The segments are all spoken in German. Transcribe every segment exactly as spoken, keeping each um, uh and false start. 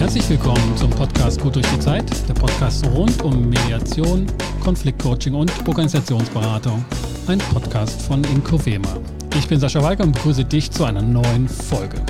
Herzlich willkommen zum Podcast Gut durch die Zeit, der Podcast rund um Mediation, Konfliktcoaching und Organisationsberatung, ein Podcast von Inkovema. Ich bin Sascha Walker und begrüße dich zu einer neuen Folge.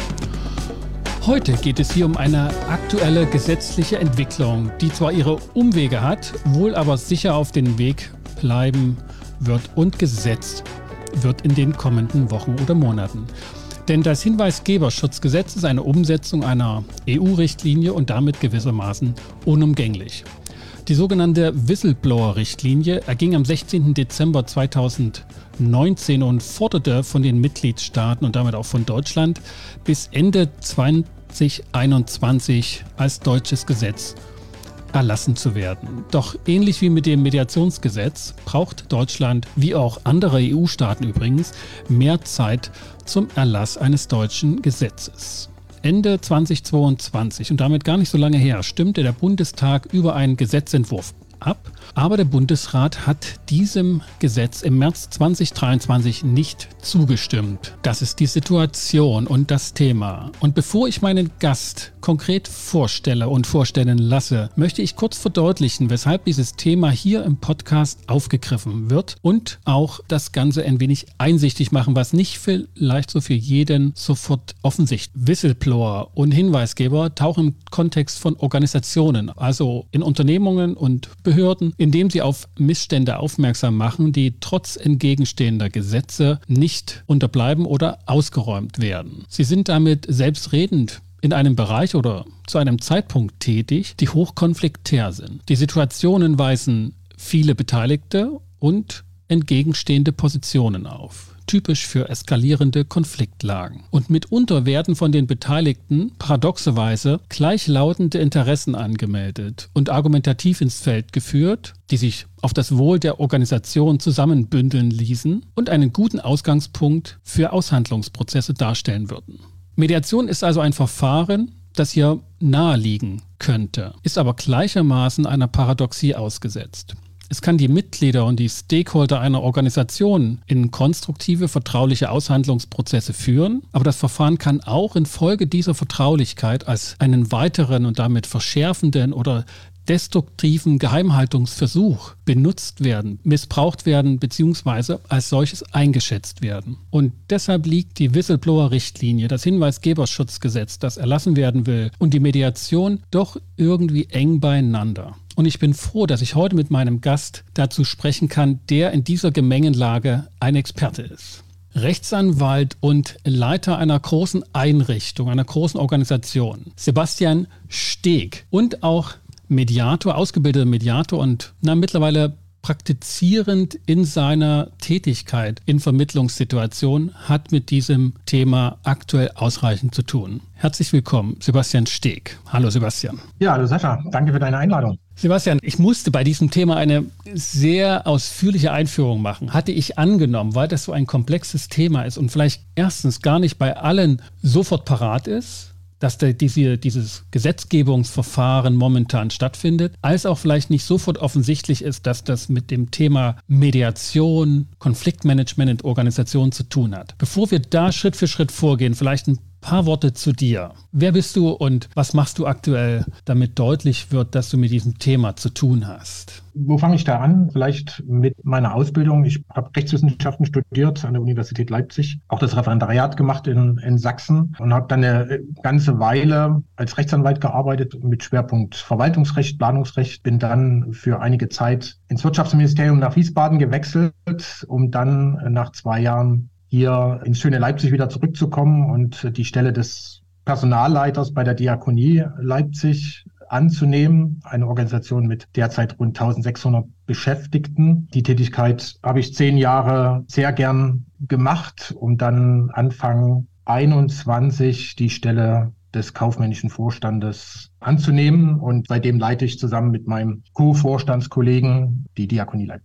Heute geht es hier um eine aktuelle gesetzliche Entwicklung, die zwar ihre Umwege hat, wohl aber sicher auf den Weg bleiben wird und gesetzt wird in den kommenden Wochen oder Monaten. Denn das Hinweisgeberschutzgesetz ist eine Umsetzung einer E U-Richtlinie und damit gewissermaßen unumgänglich. Die sogenannte Whistleblower-Richtlinie erging am sechzehnten Dezember zweitausendneunzehn und forderte von den Mitgliedstaaten und damit auch von Deutschland bis Ende zwanzig einundzwanzig als deutsches Gesetz erlassen zu werden. Doch ähnlich wie mit dem Mediationsgesetz braucht Deutschland, wie auch andere E U-Staaten übrigens, mehr Zeit zum Erlass eines deutschen Gesetzes. Ende zweitausendzweiundzwanzig und damit gar nicht so lange her, stimmte der Bundestag über einen Gesetzentwurf ab, aber der Bundesrat hat diesem Gesetz im März zweitausenddreiundzwanzig nicht zugestimmt. Das ist die Situation und das Thema. Und bevor ich meinen Gast konkret vorstelle und vorstellen lasse, möchte ich kurz verdeutlichen, weshalb dieses Thema hier im Podcast aufgegriffen wird und auch das Ganze ein wenig einsichtig machen, was nicht vielleicht so für jeden sofort offensichtlich. Whistleblower und Hinweisgeber tauchen im Kontext von Organisationen, also in Unternehmungen und Behörden, indem sie auf Missstände aufmerksam machen, die trotz entgegenstehender Gesetze nicht unterbleiben oder ausgeräumt werden. Sie sind damit selbstredend in einem Bereich oder zu einem Zeitpunkt tätig, die hochkonfliktär sind. Die Situationen weisen viele Beteiligte und entgegenstehende Positionen auf, typisch für eskalierende Konfliktlagen. Und mitunter werden von den Beteiligten paradoxerweise gleichlautende Interessen angemeldet und argumentativ ins Feld geführt, die sich auf das Wohl der Organisation zusammenbündeln ließen und einen guten Ausgangspunkt für Aushandlungsprozesse darstellen würden. Mediation ist also ein Verfahren, das hier naheliegen könnte, ist aber gleichermaßen einer Paradoxie ausgesetzt. Es kann die Mitglieder und die Stakeholder einer Organisation in konstruktive, vertrauliche Aushandlungsprozesse führen, aber das Verfahren kann auch infolge dieser Vertraulichkeit als einen weiteren und damit verschärfenden oder destruktiven Geheimhaltungsversuch benutzt werden, missbraucht werden bzw. als solches eingeschätzt werden. Und deshalb liegt die Whistleblower-Richtlinie, das Hinweisgeberschutzgesetz, das erlassen werden will, und die Mediation doch irgendwie eng beieinander. Und ich bin froh, dass ich heute mit meinem Gast dazu sprechen kann, der in dieser Gemengenlage ein Experte ist. Rechtsanwalt und Leiter einer großen Einrichtung, einer großen Organisation, Sebastian Steg, und auch Mediator, ausgebildeter Mediator und na, mittlerweile praktizierend in seiner Tätigkeit in Vermittlungssituationen, hat mit diesem Thema aktuell ausreichend zu tun. Herzlich willkommen, Sebastian Steg. Hallo Sebastian. Ja, hallo Sascha, danke für deine Einladung. Sebastian, ich musste bei diesem Thema eine sehr ausführliche Einführung machen, hatte ich angenommen, weil das so ein komplexes Thema ist und vielleicht erstens gar nicht bei allen sofort parat ist, dass der, diese, dieses Gesetzgebungsverfahren momentan stattfindet, als auch vielleicht nicht sofort offensichtlich ist, dass das mit dem Thema Mediation, Konfliktmanagement in Organisationen zu tun hat. Bevor wir da Schritt für Schritt vorgehen, vielleicht ein paar Worte zu dir. Wer bist du und was machst du aktuell, damit deutlich wird, dass du mit diesem Thema zu tun hast? Wo fange ich da an? Vielleicht mit meiner Ausbildung. Ich habe Rechtswissenschaften studiert an der Universität Leipzig, auch das Referendariat gemacht in, in Sachsen und habe dann eine ganze Weile als Rechtsanwalt gearbeitet mit Schwerpunkt Verwaltungsrecht, Planungsrecht. Bin dann für einige Zeit ins Wirtschaftsministerium nach Wiesbaden gewechselt, um dann nach zwei Jahren hier ins schöne Leipzig wieder zurückzukommen und die Stelle des Personalleiters bei der Diakonie Leipzig anzunehmen. Eine Organisation mit derzeit rund eintausendsechshundert Beschäftigten. Die Tätigkeit habe ich zehn Jahre sehr gern gemacht, um dann Anfang einundzwanzig die Stelle des kaufmännischen Vorstandes anzunehmen. Und seitdem leite ich zusammen mit meinem Co-Vorstandskollegen die Diakonie Leipzig.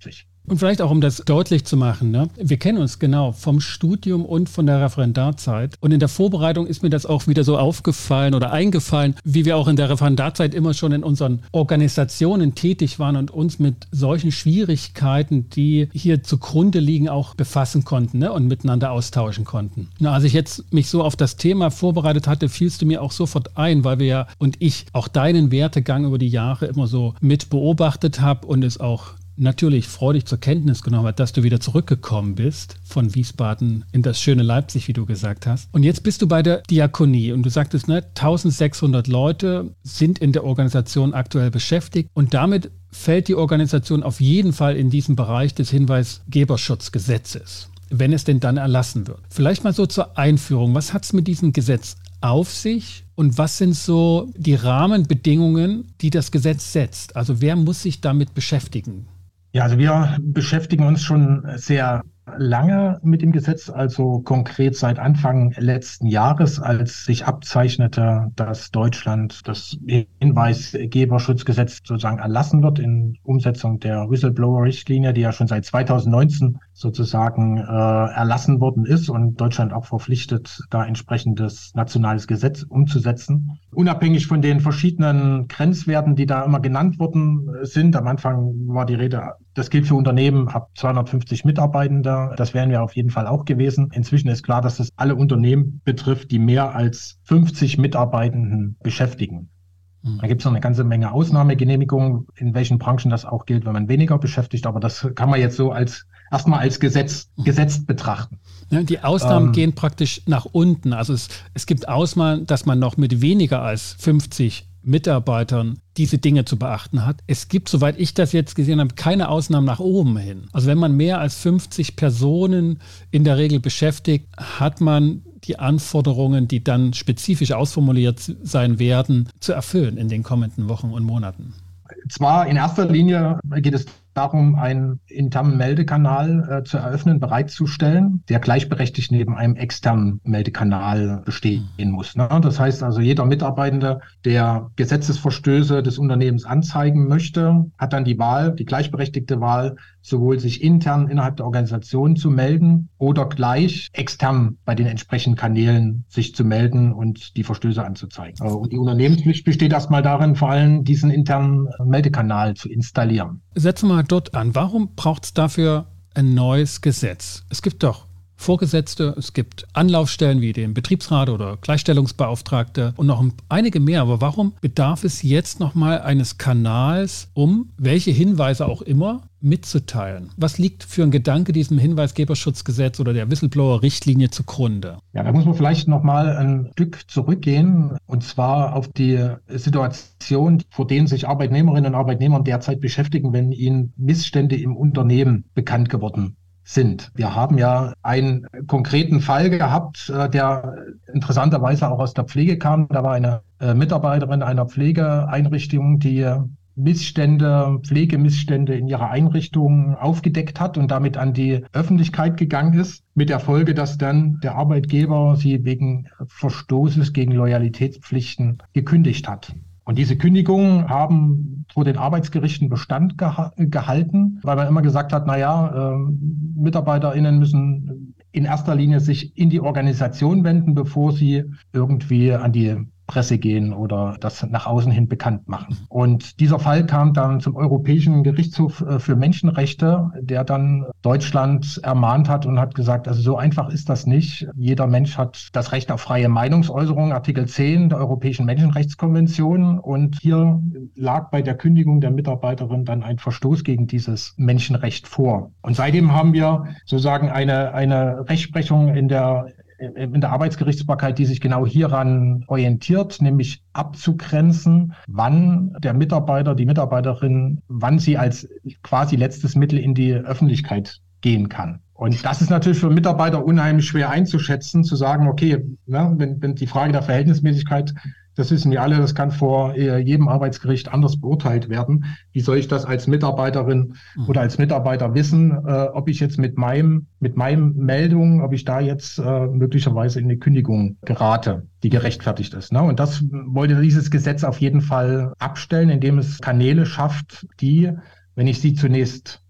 Und vielleicht auch, um das deutlich zu machen, ne? Wir kennen uns genau vom Studium und von der Referendarzeit. Und in der Vorbereitung ist mir das auch wieder so aufgefallen oder eingefallen, wie wir auch in der Referendarzeit immer schon in unseren Organisationen tätig waren und uns mit solchen Schwierigkeiten, die hier zugrunde liegen, auch befassen konnten, ne? Und miteinander austauschen konnten. Na, als ich jetzt mich so auf das Thema vorbereitet hatte, fielst du mir auch sofort ein, weil wir ja und ich auch deinen Werdegang über die Jahre immer so mit beobachtet habe und es auch natürlich freudig zur Kenntnis genommen hat, dass du wieder zurückgekommen bist von Wiesbaden in das schöne Leipzig, wie du gesagt hast. Und jetzt bist du bei der Diakonie und du sagtest, ne, eintausendsechshundert Leute sind in der Organisation aktuell beschäftigt und damit fällt die Organisation auf jeden Fall in diesen Bereich des Hinweisgeberschutzgesetzes, wenn es denn dann erlassen wird. Vielleicht mal so zur Einführung. Was hat es mit diesem Gesetz auf sich und was sind so die Rahmenbedingungen, die das Gesetz setzt? Also wer muss sich damit beschäftigen? Ja, also wir beschäftigen uns schon sehr lange mit dem Gesetz, also konkret seit Anfang letzten Jahres, als sich abzeichnete, dass Deutschland das Hinweisgeberschutzgesetz sozusagen erlassen wird in Umsetzung der Whistleblower-Richtlinie, die ja schon seit zweitausendneunzehn sozusagen äh, erlassen worden ist und Deutschland auch verpflichtet, da entsprechendes nationales Gesetz umzusetzen. Unabhängig von den verschiedenen Grenzwerten, die da immer genannt worden sind, am Anfang war die Rede, das gilt für Unternehmen ab zweihundertfünfzig Mitarbeitende. Das wären wir auf jeden Fall auch gewesen. Inzwischen ist klar, dass das alle Unternehmen betrifft, die mehr als fünfzig Mitarbeitenden beschäftigen. Mhm. Da gibt es noch eine ganze Menge Ausnahmegenehmigungen, in welchen Branchen das auch gilt, wenn man weniger beschäftigt. Aber das kann man jetzt so als erstmal als Gesetz, mhm. gesetzt betrachten. Ja, die Ausnahmen ähm, gehen praktisch nach unten. Also es, es gibt Ausnahmen, dass man noch mit weniger als fünfzig Mitarbeitern diese Dinge zu beachten hat. Es gibt, soweit ich das jetzt gesehen habe, keine Ausnahmen nach oben hin. Also wenn man mehr als fünfzig Personen in der Regel beschäftigt, hat man die Anforderungen, die dann spezifisch ausformuliert sein werden, zu erfüllen in den kommenden Wochen und Monaten. Zwar in erster Linie geht es darum, einen internen Meldekanal äh, zu eröffnen, bereitzustellen, der gleichberechtigt neben einem externen Meldekanal bestehen muss. Ne? Das heißt also, jeder Mitarbeitende, der Gesetzesverstöße des Unternehmens anzeigen möchte, hat dann die Wahl, die gleichberechtigte Wahl, sowohl sich intern innerhalb der Organisation zu melden oder gleich extern bei den entsprechenden Kanälen sich zu melden und die Verstöße anzuzeigen. Und die Unternehmenspflicht besteht erstmal darin, vor allem diesen internen Meldekanal zu installieren. Setzen wir mal dort an. Warum braucht es dafür ein neues Gesetz? Es gibt doch Vorgesetzte, es gibt Anlaufstellen wie den Betriebsrat oder Gleichstellungsbeauftragte und noch einige mehr. Aber warum bedarf es jetzt nochmal eines Kanals, um welche Hinweise auch immer mitzuteilen? Was liegt für ein Gedanke diesem Hinweisgeberschutzgesetz oder der Whistleblower-Richtlinie zugrunde? Ja, da muss man vielleicht nochmal ein Stück zurückgehen und zwar auf die Situation, vor denen sich Arbeitnehmerinnen und Arbeitnehmer derzeit beschäftigen, wenn ihnen Missstände im Unternehmen bekannt geworden sind. Wir haben ja einen konkreten Fall gehabt, der interessanterweise auch aus der Pflege kam. Da war eine Mitarbeiterin einer Pflegeeinrichtung, die Missstände, Pflegemissstände in ihrer Einrichtung aufgedeckt hat und damit an die Öffentlichkeit gegangen ist, mit der Folge, dass dann der Arbeitgeber sie wegen Verstoßes gegen Loyalitätspflichten gekündigt hat. Und diese Kündigungen haben vor den Arbeitsgerichten Bestand geha- gehalten, weil man immer gesagt hat, na ja, äh, MitarbeiterInnen müssen in erster Linie sich in die Organisation wenden, bevor sie irgendwie an die Presse gehen oder das nach außen hin bekannt machen. Und dieser Fall kam dann zum Europäischen Gerichtshof für Menschenrechte, der dann Deutschland ermahnt hat und hat gesagt, also so einfach ist das nicht. Jeder Mensch hat das Recht auf freie Meinungsäußerung, Artikel zehn der Europäischen Menschenrechtskonvention. Und hier lag bei der Kündigung der Mitarbeiterin dann ein Verstoß gegen dieses Menschenrecht vor. Und seitdem haben wir sozusagen eine, eine Rechtsprechung in der in der Arbeitsgerichtsbarkeit, die sich genau hieran orientiert, nämlich abzugrenzen, wann der Mitarbeiter, die Mitarbeiterin, wann sie als quasi letztes Mittel in die Öffentlichkeit gehen kann. Und das ist natürlich für Mitarbeiter unheimlich schwer einzuschätzen, zu sagen, okay, ne, wenn, wenn die Frage der Verhältnismäßigkeit, das wissen wir alle, das kann vor jedem Arbeitsgericht anders beurteilt werden. Wie soll ich das als Mitarbeiterin oder als Mitarbeiter wissen, äh, ob ich jetzt mit meinem, mit meinem Meldung, ob ich da jetzt äh, möglicherweise in eine Kündigung gerate, die gerechtfertigt ist. Ne? Und das wollte dieses Gesetz auf jeden Fall abstellen, indem es Kanäle schafft, die, wenn ich sie zunächst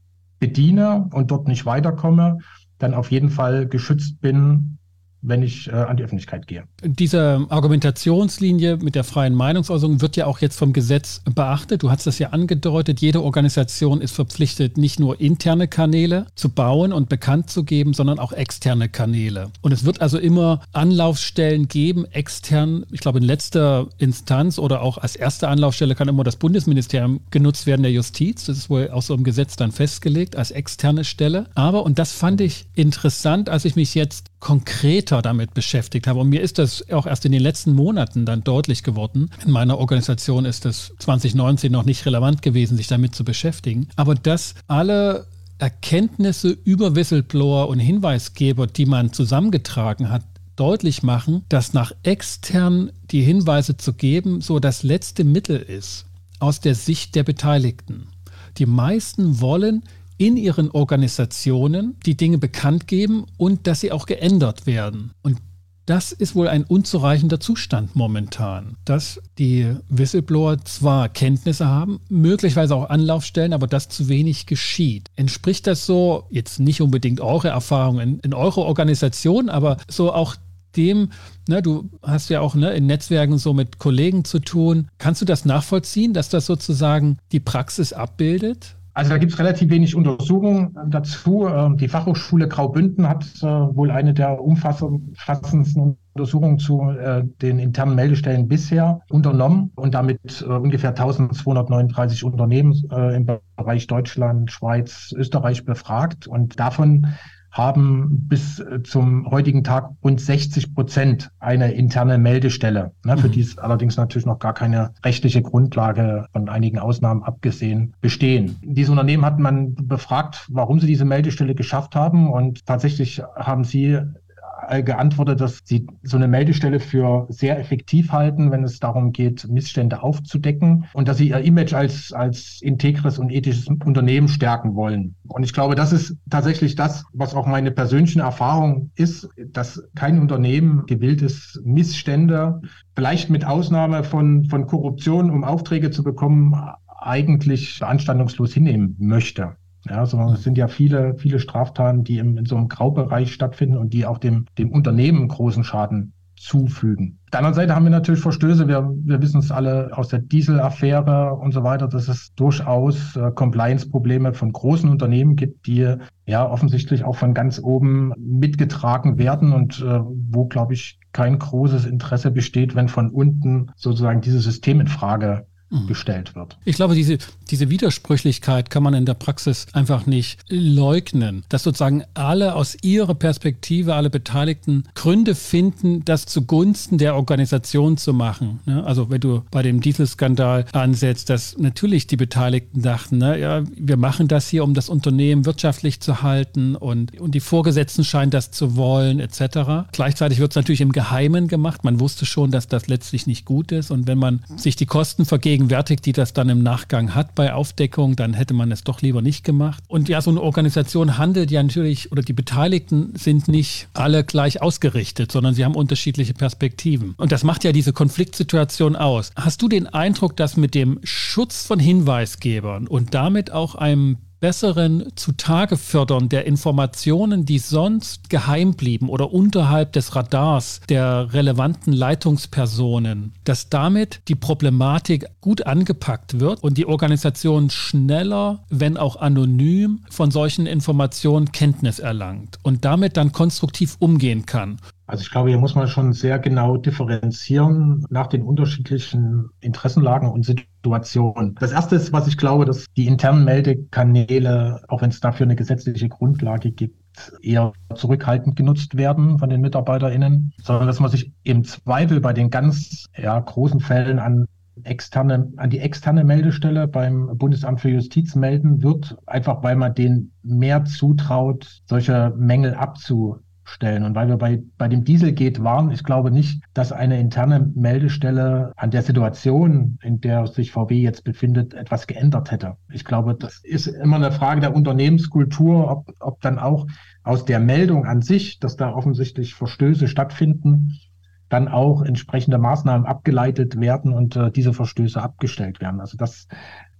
bediene und dort nicht weiterkomme, dann auf jeden Fall geschützt bin, wenn ich äh, an die Öffentlichkeit gehe. Diese Argumentationslinie mit der freien Meinungsäußerung wird ja auch jetzt vom Gesetz beachtet. Du hast das ja angedeutet, jede Organisation ist verpflichtet, nicht nur interne Kanäle zu bauen und bekannt zu geben, sondern auch externe Kanäle. Und es wird also immer Anlaufstellen geben, extern, ich glaube in letzter Instanz oder auch als erste Anlaufstelle kann immer das Bundesministerium genutzt werden, der Justiz. Das ist wohl auch so im Gesetz dann festgelegt als externe Stelle. Aber, und das fand ich interessant, als ich mich jetzt konkreter damit beschäftigt habe. Und mir ist das auch erst in den letzten Monaten dann deutlich geworden. In meiner Organisation ist es zwanzig neunzehn noch nicht relevant gewesen, sich damit zu beschäftigen. Aber dass alle Erkenntnisse über Whistleblower und Hinweisgeber, die man zusammengetragen hat, deutlich machen, dass nach extern die Hinweise zu geben, so das letzte Mittel ist, aus der Sicht der Beteiligten. Die meisten wollen in ihren Organisationen die Dinge bekannt geben und dass sie auch geändert werden. Und das ist wohl ein unzureichender Zustand momentan, dass die Whistleblower zwar Kenntnisse haben, möglicherweise auch Anlaufstellen, aber dass zu wenig geschieht. Entspricht das so, jetzt nicht unbedingt eure Erfahrung in, in eurer Organisation, aber so auch dem, ne, du hast ja auch ne, in Netzwerken so mit Kollegen zu tun. Kannst du das nachvollziehen, dass das sozusagen die Praxis abbildet? Also da gibt es relativ wenig Untersuchungen dazu. Die Fachhochschule Graubünden hat wohl eine der umfassendsten Untersuchungen zu den internen Meldestellen bisher unternommen und damit ungefähr eintausendzweihundertneununddreißig Unternehmen im Bereich Deutschland, Schweiz, Österreich befragt. Und davon haben bis zum heutigen Tag rund sechzig Prozent eine interne Meldestelle, ne, für die es allerdings natürlich noch gar keine rechtliche Grundlage, von einigen Ausnahmen abgesehen, bestehen. Diese Unternehmen hat man befragt, warum sie diese Meldestelle geschafft haben, und tatsächlich haben sie geantwortet, dass sie so eine Meldestelle für sehr effektiv halten, wenn es darum geht, Missstände aufzudecken, und dass sie ihr Image als, als integres und ethisches Unternehmen stärken wollen. Und ich glaube, das ist tatsächlich das, was auch meine persönliche Erfahrung ist, dass kein Unternehmen gewillt ist, Missstände, vielleicht mit Ausnahme von, von Korruption, um Aufträge zu bekommen, eigentlich beanstandungslos hinnehmen möchte. Ja, sondern es sind ja viele, viele Straftaten, die im, in so einem Graubereich stattfinden und die auch dem, dem Unternehmen großen Schaden zufügen. Auf der anderen Seite haben wir natürlich Verstöße. Wir, wir wissen es alle aus der Diesel-Affäre und so weiter, dass es durchaus äh, Compliance-Probleme von großen Unternehmen gibt, die ja offensichtlich auch von ganz oben mitgetragen werden und äh, wo, glaube ich, kein großes Interesse besteht, wenn von unten sozusagen dieses System in Frage gestellt wird. Ich glaube, diese, diese Widersprüchlichkeit kann man in der Praxis einfach nicht leugnen, dass sozusagen alle aus ihrer Perspektive, alle Beteiligten Gründe finden, das zugunsten der Organisation zu machen. Also wenn du bei dem Dieselskandal ansetzt, dass natürlich die Beteiligten dachten, na ja, wir machen das hier, um das Unternehmen wirtschaftlich zu halten, und, und die Vorgesetzten scheinen das zu wollen, et cetera. Gleichzeitig wird es natürlich im Geheimen gemacht. Man wusste schon, dass das letztlich nicht gut ist, und wenn man sich die Kosten vergegenwärtigt, die das dann im Nachgang hat bei Aufdeckung, dann hätte man es doch lieber nicht gemacht. Und ja, so eine Organisation handelt ja natürlich, oder die Beteiligten sind nicht alle gleich ausgerichtet, sondern sie haben unterschiedliche Perspektiven. Und das macht ja diese Konfliktsituation aus. Hast du den Eindruck, dass mit dem Schutz von Hinweisgebern und damit auch einem besseren Zutagefördern der Informationen, die sonst geheim blieben oder unterhalb des Radars der relevanten Leitungspersonen, dass damit die Problematik gut angepackt wird und die Organisation schneller, wenn auch anonym, von solchen Informationen Kenntnis erlangt und damit dann konstruktiv umgehen kann? Also ich glaube, hier muss man schon sehr genau differenzieren nach den unterschiedlichen Interessenlagen und Situationen. Das Erste ist, was ich glaube, dass die internen Meldekanäle, auch wenn es dafür eine gesetzliche Grundlage gibt, eher zurückhaltend genutzt werden von den MitarbeiterInnen, sondern dass man sich im Zweifel bei den ganz ja, großen Fällen an externe, an die externe Meldestelle beim Bundesamt für Justiz melden wird, einfach weil man denen mehr zutraut, solche Mängel abzustellen. Und weil wir bei, bei dem Dieselgate waren, ich glaube nicht, dass eine interne Meldestelle an der Situation, in der sich V W jetzt befindet, etwas geändert hätte. Ich glaube, das ist immer eine Frage der Unternehmenskultur, ob, ob dann auch aus der Meldung an sich, dass da offensichtlich Verstöße stattfinden, dann auch entsprechende Maßnahmen abgeleitet werden und äh, diese Verstöße abgestellt werden. Also das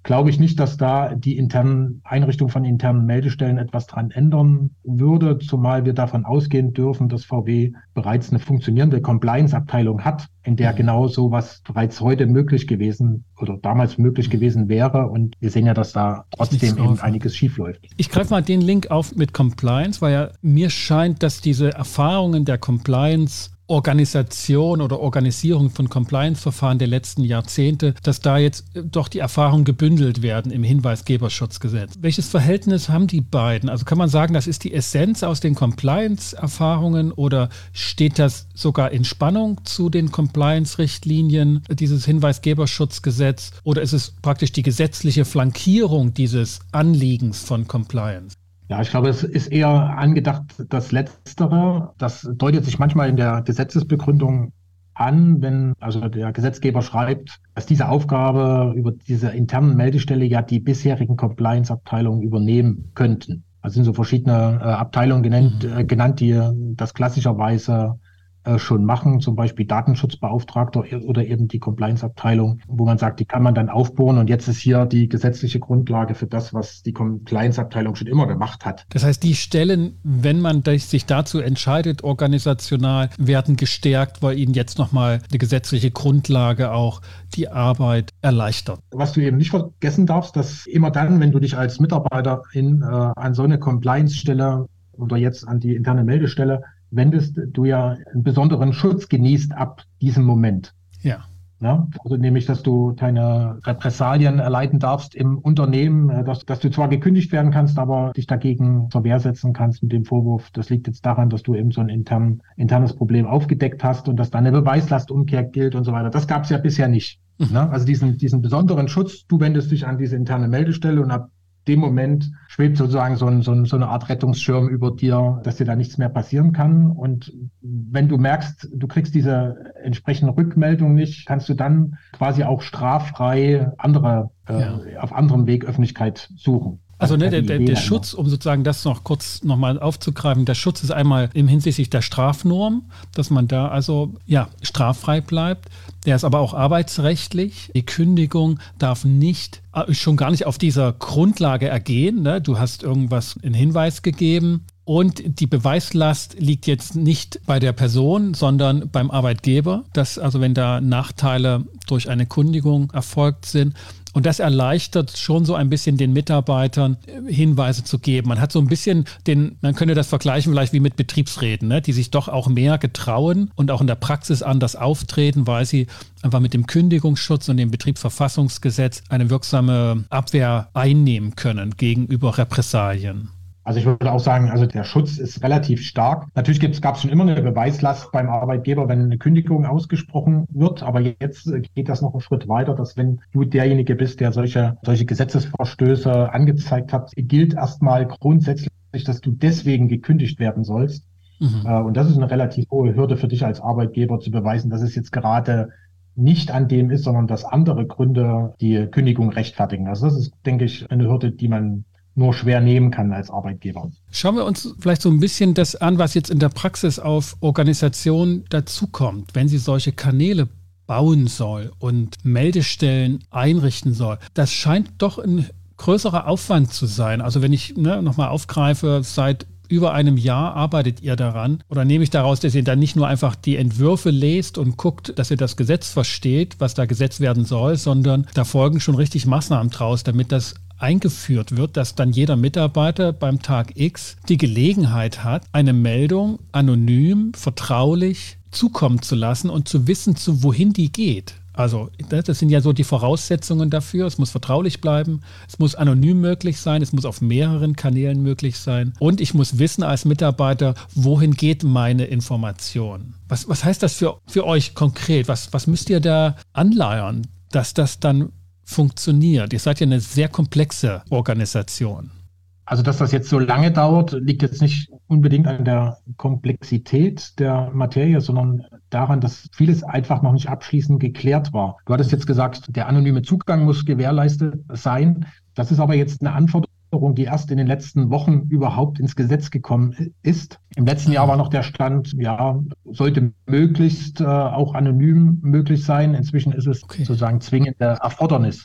glaube ich nicht, dass da die internen Einrichtung von internen Meldestellen etwas dran ändern würde, zumal wir davon ausgehen dürfen, dass V W bereits eine funktionierende Compliance-Abteilung hat, in der genau sowas bereits heute möglich gewesen oder damals möglich gewesen wäre. Und wir sehen ja, dass da trotzdem eben einiges schiefläuft. Ich greife mal den Link auf mit Compliance, weil ja mir scheint, dass diese Erfahrungen der Compliance Organisation oder Organisierung von Compliance-Verfahren der letzten Jahrzehnte, dass da jetzt doch die Erfahrungen gebündelt werden im Hinweisgeberschutzgesetz. Welches Verhältnis haben die beiden? Also kann man sagen, das ist die Essenz aus den Compliance-Erfahrungen oder steht das sogar in Spannung zu den Compliance-Richtlinien, dieses Hinweisgeberschutzgesetz, oder ist es praktisch die gesetzliche Flankierung dieses Anliegens von Compliance? Ja, ich glaube, es ist eher angedacht, das Letztere. Das deutet sich manchmal in der Gesetzesbegründung an, wenn also der Gesetzgeber schreibt, dass diese Aufgabe über diese internen Meldestelle ja die bisherigen Compliance-Abteilungen übernehmen könnten. Also sind so verschiedene äh, Abteilungen genannt, äh, genannt, die das klassischerweise äh, schon machen, zum Beispiel Datenschutzbeauftragter oder eben die Compliance-Abteilung, wo man sagt, die kann man dann aufbohren und jetzt ist hier die gesetzliche Grundlage für das, was die Compliance-Abteilung schon immer gemacht hat. Das heißt, die Stellen, wenn man sich dazu entscheidet, organisational, werden gestärkt, weil ihnen jetzt nochmal eine gesetzliche Grundlage auch die Arbeit erleichtert. Was du eben nicht vergessen darfst, dass immer dann, wenn du dich als Mitarbeiterin äh, an so eine Compliance-Stelle oder jetzt an die interne Meldestelle wendest, du ja einen besonderen Schutz genießt ab diesem Moment. Ja. Ja, also nämlich, dass du keine Repressalien erleiden darfst im Unternehmen, dass, dass du zwar gekündigt werden kannst, aber dich dagegen zur Wehr setzen kannst mit dem Vorwurf, das liegt jetzt daran, dass du eben so ein intern, internes Problem aufgedeckt hast und dass da eine Beweislastumkehr gilt und so weiter. Das gab es ja bisher nicht. Mhm. Ne? Also diesen, diesen besonderen Schutz, du wendest dich an diese interne Meldestelle und ab dem Moment schwebt sozusagen so, ein, so, ein, so eine Art Rettungsschirm über dir, dass dir da nichts mehr passieren kann. Und wenn du merkst, du kriegst diese entsprechende Rückmeldung nicht, kannst du dann quasi auch straffrei andere, ja. äh, auf anderem Weg Öffentlichkeit suchen. Also ne, der, der, der Schutz, um sozusagen das noch kurz nochmal aufzugreifen, der Schutz ist einmal im hinsichtlich der Strafnorm, dass man da also ja straffrei bleibt. Der ist aber auch arbeitsrechtlich. Die Kündigung darf nicht, schon gar nicht auf dieser Grundlage ergehen. Ne? Du hast irgendwas in Hinweis gegeben. Und die Beweislast liegt jetzt nicht bei der Person, sondern beim Arbeitgeber. Dass also wenn da Nachteile durch eine Kündigung erfolgt sind. Und das erleichtert schon so ein bisschen den Mitarbeitern, Hinweise zu geben. Man hat so ein bisschen den, man könnte das vergleichen vielleicht wie mit Betriebsräten, ne, die sich doch auch mehr getrauen und auch in der Praxis anders auftreten, weil sie einfach mit dem Kündigungsschutz und dem Betriebsverfassungsgesetz eine wirksame Abwehr einnehmen können gegenüber Repressalien. Also ich würde auch sagen, also der Schutz ist relativ stark. Natürlich gab es schon immer eine Beweislast beim Arbeitgeber, wenn eine Kündigung ausgesprochen wird. Aber jetzt geht das noch einen Schritt weiter, dass wenn du derjenige bist, der solche, solche Gesetzesverstöße angezeigt hat, gilt erstmal grundsätzlich, dass du deswegen gekündigt werden sollst. Mhm. Und das ist eine relativ hohe Hürde für dich als Arbeitgeber zu beweisen, dass es jetzt gerade nicht an dem ist, sondern dass andere Gründe die Kündigung rechtfertigen. Also das ist, denke ich, eine Hürde, die man nur schwer nehmen kann als Arbeitgeber. Schauen wir uns vielleicht so ein bisschen das an, was jetzt in der Praxis auf Organisationen dazukommt, wenn sie solche Kanäle bauen soll und Meldestellen einrichten soll. Das scheint doch ein größerer Aufwand zu sein. Also wenn ich ne, nochmal aufgreife, seit über einem Jahr arbeitet ihr daran, oder nehme ich daraus, dass ihr dann nicht nur einfach die Entwürfe lest und guckt, dass ihr das Gesetz versteht, was da gesetzt werden soll, sondern da folgen schon richtig Maßnahmen draus, damit das eingeführt wird, dass dann jeder Mitarbeiter beim Tag X die Gelegenheit hat, eine Meldung anonym, vertraulich zukommen zu lassen und zu wissen, zu wohin die geht. Also das sind ja so die Voraussetzungen dafür. Es muss vertraulich bleiben, es muss anonym möglich sein, es muss auf mehreren Kanälen möglich sein und ich muss wissen als Mitarbeiter, wohin geht meine Information. Was, was heißt das für, für euch konkret? Was, was müsst ihr da anleiern, dass das dann funktioniert? Ihr seid ja eine sehr komplexe Organisation. Also, dass das jetzt so lange dauert, liegt jetzt nicht unbedingt an der Komplexität der Materie, sondern daran, dass vieles einfach noch nicht abschließend geklärt war. Du hattest jetzt gesagt, der anonyme Zugang muss gewährleistet sein. Das ist aber jetzt eine Anforderung, die erst in den letzten Wochen überhaupt ins Gesetz gekommen ist. Im letzten Jahr war noch der Stand, ja, sollte möglichst äh, auch anonym möglich sein. Inzwischen ist es okay. sozusagen zwingende Erfordernis.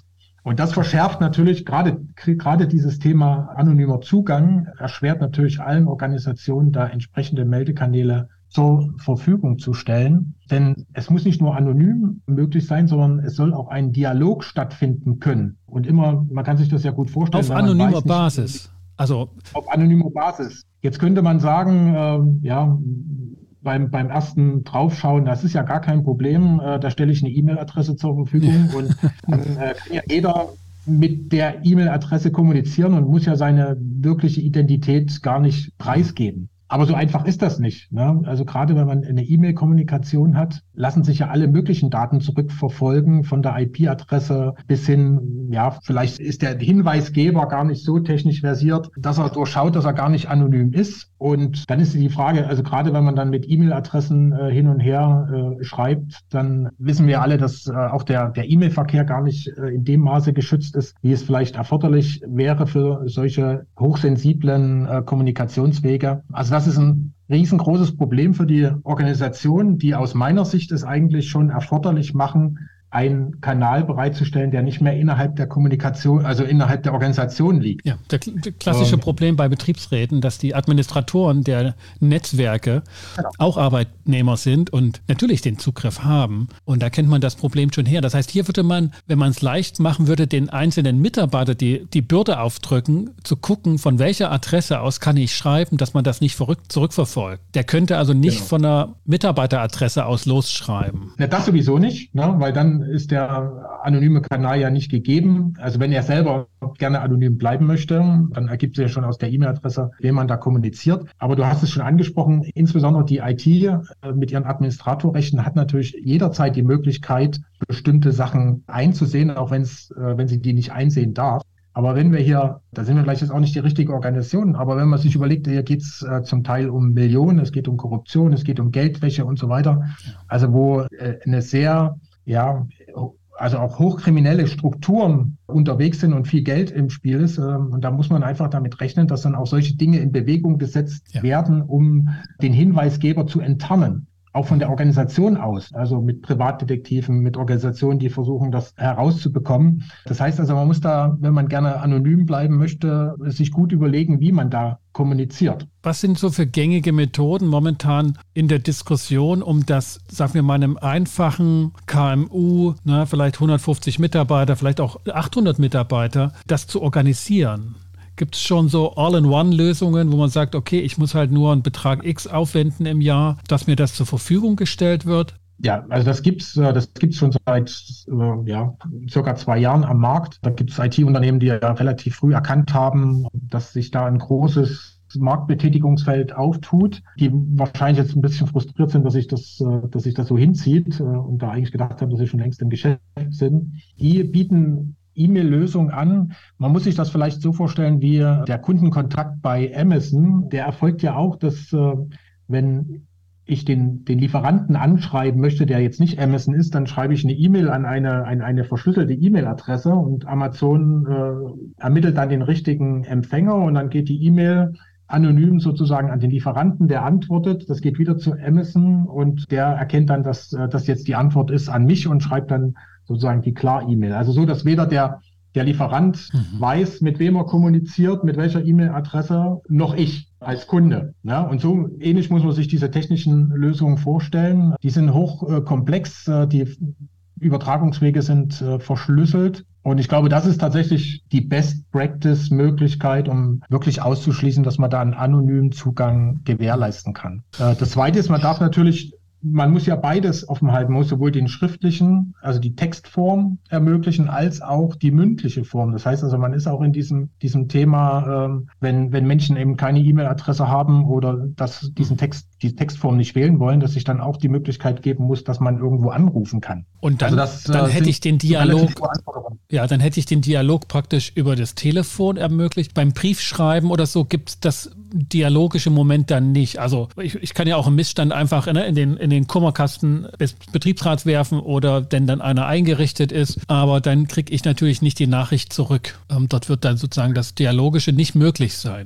Und das verschärft natürlich gerade, gerade dieses Thema anonymer Zugang, erschwert natürlich allen Organisationen, da entsprechende Meldekanäle zur Verfügung zu stellen. Denn es muss nicht nur anonym möglich sein, sondern es soll auch ein Dialog stattfinden können. Und immer, man kann sich das ja gut vorstellen. Auf anonymer Basis. Also auf anonymer Basis. Jetzt könnte man sagen, äh, ja, beim, beim ersten Draufschauen, das ist ja gar kein Problem, äh, da stelle ich eine E-Mail-Adresse zur Verfügung und dann äh, kann ja jeder mit der E-Mail-Adresse kommunizieren und muss ja seine wirkliche Identität gar nicht preisgeben. Aber so einfach ist das nicht, ne? Also gerade wenn man eine E-Mail-Kommunikation hat, lassen sich ja alle möglichen Daten zurückverfolgen, von der I P-Adresse bis hin, ja, vielleicht ist der Hinweisgeber gar nicht so technisch versiert, dass er durchschaut, dass er gar nicht anonym ist. Und dann ist die Frage, also gerade wenn man dann mit E-Mail-Adressen äh, hin und her äh, schreibt, dann wissen wir alle, dass äh, auch der, der E-Mail-Verkehr gar nicht äh, in dem Maße geschützt ist, wie es vielleicht erforderlich wäre für solche hochsensiblen äh, Kommunikationswege. Also das ist ein riesengroßes Problem für die Organisation, die aus meiner Sicht es eigentlich schon erforderlich machen, einen Kanal bereitzustellen, der nicht mehr innerhalb der Kommunikation, also innerhalb der Organisation liegt. Ja, der klassische ähm, Problem bei Betriebsräten, dass die Administratoren der Netzwerke genau. auch Arbeitnehmer sind und natürlich den Zugriff haben. Und da kennt man das Problem schon her. Das heißt, hier würde man, wenn man es leicht machen würde, den einzelnen Mitarbeiter die, die Bürde aufdrücken, zu gucken, von welcher Adresse aus kann ich schreiben, dass man das nicht verrückt zurückverfolgt. Der könnte also nicht genau. von einer Mitarbeiteradresse aus losschreiben. Na, das sowieso nicht, ne? Weil dann ist der anonyme Kanal ja nicht gegeben. Also wenn er selber gerne anonym bleiben möchte, dann ergibt sich ja schon aus der E-Mail-Adresse, wem man da kommuniziert. Aber du hast es schon angesprochen, insbesondere die I T mit ihren Administratorrechten hat natürlich jederzeit die Möglichkeit, bestimmte Sachen einzusehen, auch wenn es, wenn sie die nicht einsehen darf. Aber wenn wir hier, da sind wir vielleicht jetzt auch nicht die richtige Organisation, aber wenn man sich überlegt, hier geht es äh, zum Teil um Millionen, es geht um Korruption, es geht um Geldwäsche und so weiter. Also wo äh, eine sehr ja, also auch hochkriminelle Strukturen unterwegs sind und viel Geld im Spiel ist. Und da muss man einfach damit rechnen, dass dann auch solche Dinge in Bewegung gesetzt ja. werden, um den Hinweisgeber zu enttarnen. Auch von der Organisation aus, also mit Privatdetektiven, mit Organisationen, die versuchen, das herauszubekommen. Das heißt also, man muss da, wenn man gerne anonym bleiben möchte, sich gut überlegen, wie man da kommuniziert. Was sind so für gängige Methoden momentan in der Diskussion, um das, sagen wir mal, einem einfachen K M U, ne, vielleicht hundertfünfzig Mitarbeiter, vielleicht auch achthundert Mitarbeiter, das zu organisieren? Gibt es schon so All-in-One-Lösungen, wo man sagt, okay, ich muss halt nur einen Betrag X aufwenden im Jahr, dass mir das zur Verfügung gestellt wird? Ja, also das gibt's, das gibt's schon seit ja, circa zwei Jahren am Markt. Da gibt es I T-Unternehmen, die ja relativ früh erkannt haben, dass sich da ein großes Marktbetätigungsfeld auftut, die wahrscheinlich jetzt ein bisschen frustriert sind, dass sich das, dass sich das so hinzieht und da eigentlich gedacht haben, dass sie schon längst im Geschäft sind. Die bieten E-Mail-Lösung an. Man muss sich das vielleicht so vorstellen wie der Kundenkontakt bei Amazon. Der erfolgt ja auch, dass äh, wenn ich den, den Lieferanten anschreiben möchte, der jetzt nicht Amazon ist, dann schreibe ich eine E-Mail an eine, eine, eine verschlüsselte E-Mail-Adresse und Amazon äh, ermittelt dann den richtigen Empfänger und dann geht die E-Mail anonym sozusagen an den Lieferanten, der antwortet. Das geht wieder zu Amazon und der erkennt dann, dass das jetzt die Antwort ist an mich und schreibt dann sozusagen die Klar-E-Mail. Also so, dass weder der, der Lieferant mhm. weiß, mit wem er kommuniziert, mit welcher E-Mail-Adresse, noch ich als Kunde. Ja, und so ähnlich muss man sich diese technischen Lösungen vorstellen. Die sind hochkomplex, äh, die Übertragungswege sind äh, verschlüsselt. Und ich glaube, das ist tatsächlich die Best-Practice-Möglichkeit, um wirklich auszuschließen, dass man da einen anonymen Zugang gewährleisten kann. Äh, das Zweite ist, man darf natürlich Man muss ja beides offen halten, man muss sowohl den schriftlichen, also die Textform ermöglichen, als auch die mündliche Form. Das heißt also, man ist auch in diesem, diesem Thema, ähm, wenn, wenn Menschen eben keine E-Mail-Adresse haben oder dass diesen Text, die Textform nicht wählen wollen, dass sich dann auch die Möglichkeit geben muss, dass man irgendwo anrufen kann. Und dann, also das, dann äh, hätte ich den Dialog, ja, dann hätte ich den Dialog praktisch über das Telefon ermöglicht. Beim Briefschreiben oder so gibt es das dialogische Moment dann nicht. Also ich, ich kann ja auch einen Missstand einfach in, in den in den Kummerkasten des Betriebsrats werfen oder wenn dann einer eingerichtet ist, aber dann kriege ich natürlich nicht die Nachricht zurück. Ähm, dort wird dann sozusagen das Dialogische nicht möglich sein.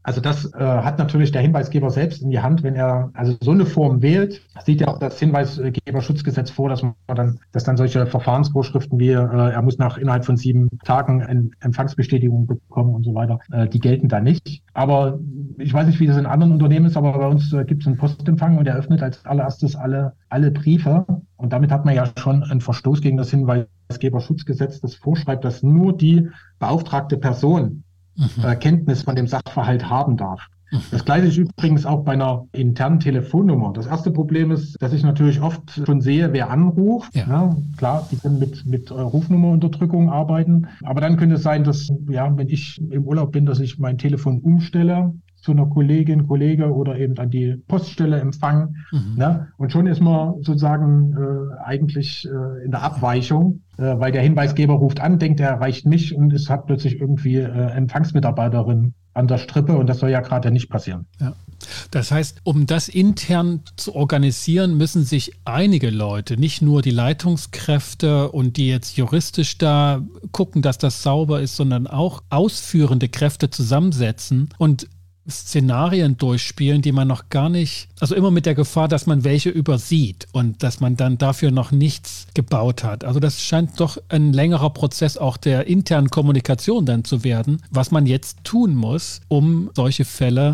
Also das äh, hat natürlich der Hinweisgeber selbst in die Hand, wenn er also so eine Form wählt, sieht ja auch das Hinweisgeberschutzgesetz vor, dass man dann, dass dann solche Verfahrensvorschriften wie äh, er muss nach innerhalb von sieben Tagen eine Empfangsbestätigung bekommen und so weiter, äh, die gelten da nicht. Aber ich weiß nicht, wie das in anderen Unternehmen ist, aber bei uns äh, gibt es einen Postempfang und der öffnet als allererstes alle, alle Briefe. Und damit hat man ja schon einen Verstoß gegen das Hinweisgeberschutzgesetz, das vorschreibt, dass nur die beauftragte Person mhm. äh, Kenntnis von dem Sachverhalt haben darf. Mhm. Das Gleiche ist übrigens auch bei einer internen Telefonnummer. Das erste Problem ist, dass ich natürlich oft schon sehe, wer anruft. Ja. Ja, klar, die können mit, mit äh, Rufnummerunterdrückung arbeiten. Aber dann könnte es sein, dass, ja, wenn ich im Urlaub bin, dass ich mein Telefon umstelle zu einer Kollegin, Kollege oder eben an die Poststelle empfangen. Mhm. Ne? Und schon ist man sozusagen äh, eigentlich äh, in der Abweichung, äh, weil der Hinweisgeber ruft an, denkt, er erreicht mich und es hat plötzlich irgendwie äh, Empfangsmitarbeiterin an der Strippe und das soll ja gerade nicht passieren. Ja. Das heißt, um das intern zu organisieren, müssen sich einige Leute, nicht nur die Leitungskräfte und die jetzt juristisch da gucken, dass das sauber ist, sondern auch ausführende Kräfte zusammensetzen und Szenarien durchspielen, die man noch gar nicht, also immer mit der Gefahr, dass man welche übersieht und dass man dann dafür noch nichts gebaut hat. Also das scheint doch ein längerer Prozess auch der internen Kommunikation dann zu werden, was man jetzt tun muss, um solche Fälle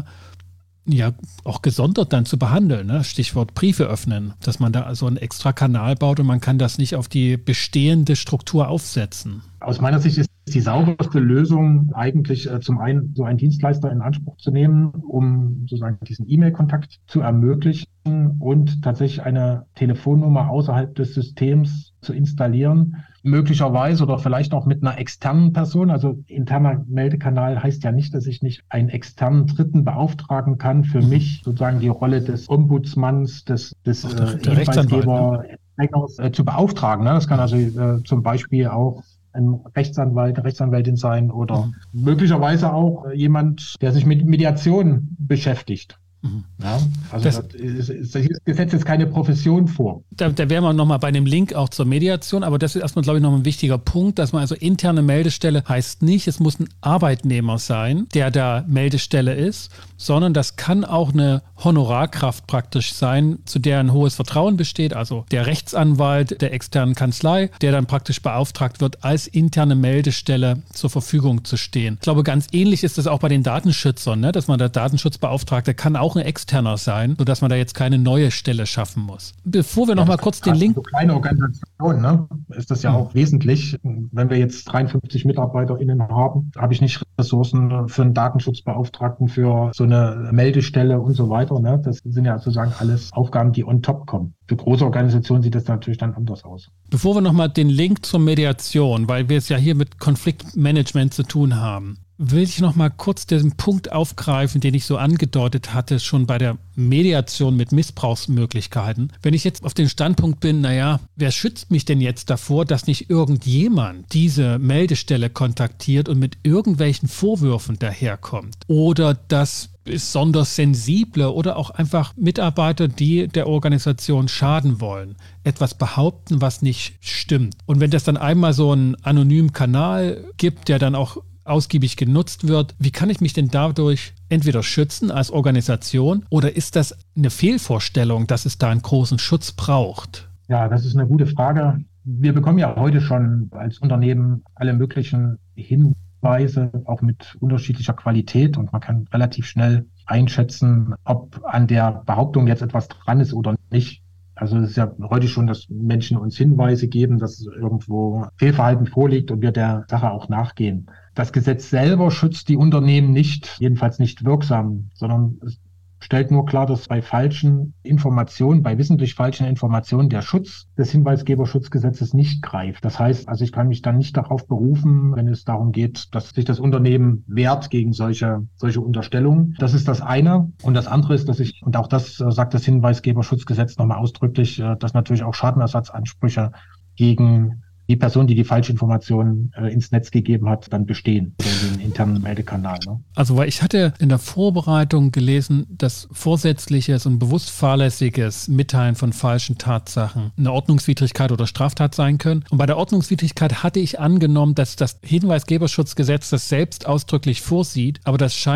ja auch gesondert dann zu behandeln. Ne? Stichwort Briefe öffnen, dass man da also einen extra Kanal baut und man kann das nicht auf die bestehende Struktur aufsetzen. Aus meiner Sicht ist die sauberste Lösung eigentlich äh, zum einen so einen Dienstleister in Anspruch zu nehmen, um sozusagen diesen E-Mail-Kontakt zu ermöglichen und tatsächlich eine Telefonnummer außerhalb des Systems zu installieren, möglicherweise oder vielleicht auch mit einer externen Person. Also interner Meldekanal heißt ja nicht, dass ich nicht einen externen Dritten beauftragen kann, für mhm. mich sozusagen die Rolle des Ombudsmanns, des, des äh, Hinweisgeber ne? äh, zu beauftragen. Ne? Das kann also äh, zum Beispiel auch ein Rechtsanwalt, eine Rechtsanwältin sein oder mhm. möglicherweise auch jemand, der sich mit Mediation beschäftigt. Mhm. Ja, also das, das, ist, das Gesetz jetzt keine Profession vor. Da, da wären wir nochmal bei dem Link auch zur Mediation, aber das ist erstmal, glaube ich, noch ein wichtiger Punkt, dass man also interne Meldestelle heißt nicht, es muss ein Arbeitnehmer sein, der da Meldestelle ist, sondern das kann auch eine Honorarkraft praktisch sein, zu der ein hohes Vertrauen besteht, also der Rechtsanwalt der externen Kanzlei, der dann praktisch beauftragt wird, als interne Meldestelle zur Verfügung zu stehen. Ich glaube, ganz ähnlich ist das auch bei den Datenschützern, ne? Dass man der Datenschutzbeauftragte kann auch ein externer sein, sodass man da jetzt keine neue Stelle schaffen muss. Bevor wir ja, noch mal kurz den Link... So kleine Organisationen, ne, ist das ja mhm. auch wesentlich. Wenn wir jetzt dreiundfünfzig MitarbeiterInnen haben, habe ich nicht Ressourcen für einen Datenschutzbeauftragten, für so eine Meldestelle und so weiter. Ne? Das sind ja sozusagen alles Aufgaben, die on top kommen. Für große Organisationen sieht das natürlich dann anders aus. Bevor wir noch mal den Link zur Mediation, weil wir es ja hier mit Konfliktmanagement zu tun haben, will ich noch mal kurz den Punkt aufgreifen, den ich so angedeutet hatte, schon bei der Mediation mit Missbrauchsmöglichkeiten. Wenn ich jetzt auf den Standpunkt bin, naja, wer schützt mich denn jetzt davor, dass nicht irgendjemand diese Meldestelle kontaktiert und mit irgendwelchen Vorwürfen daherkommt? Oder dass besonders sensible oder auch einfach Mitarbeiter, die der Organisation schaden wollen, etwas behaupten, was nicht stimmt. Und wenn das dann einmal so einen anonymen Kanal gibt, der dann auch ausgiebig genutzt wird, wie kann ich mich denn dadurch entweder schützen als Organisation oder ist das eine Fehlvorstellung, dass es da einen großen Schutz braucht? Ja, das ist eine gute Frage. Wir bekommen ja heute schon als Unternehmen alle möglichen Hinweise, auch mit unterschiedlicher Qualität und man kann relativ schnell einschätzen, ob an der Behauptung jetzt etwas dran ist oder nicht. Also es ist ja heute schon, dass Menschen uns Hinweise geben, dass irgendwo Fehlverhalten vorliegt und wir der Sache auch nachgehen. Das Gesetz selber schützt die Unternehmen nicht, jedenfalls nicht wirksam, sondern es stellt nur klar, dass bei falschen Informationen, bei wissentlich falschen Informationen der Schutz des Hinweisgeberschutzgesetzes nicht greift. Das heißt, also ich kann mich dann nicht darauf berufen, wenn es darum geht, dass sich das Unternehmen wehrt gegen solche, solche Unterstellungen. Das ist das eine. Und das andere ist, dass ich, und auch das sagt das Hinweisgeberschutzgesetz nochmal ausdrücklich, dass natürlich auch Schadenersatzansprüche gegen die Person, die die falsche Information äh, ins Netz gegeben hat, dann bestehen, in den internen Meldekanal. Ne? Also, weil ich hatte in der Vorbereitung gelesen, dass vorsätzliches und bewusst fahrlässiges Mitteilen von falschen Tatsachen eine Ordnungswidrigkeit oder Straftat sein können. Und bei der Ordnungswidrigkeit hatte ich angenommen, dass das Hinweisgeberschutzgesetz das selbst ausdrücklich vorsieht, aber das scheint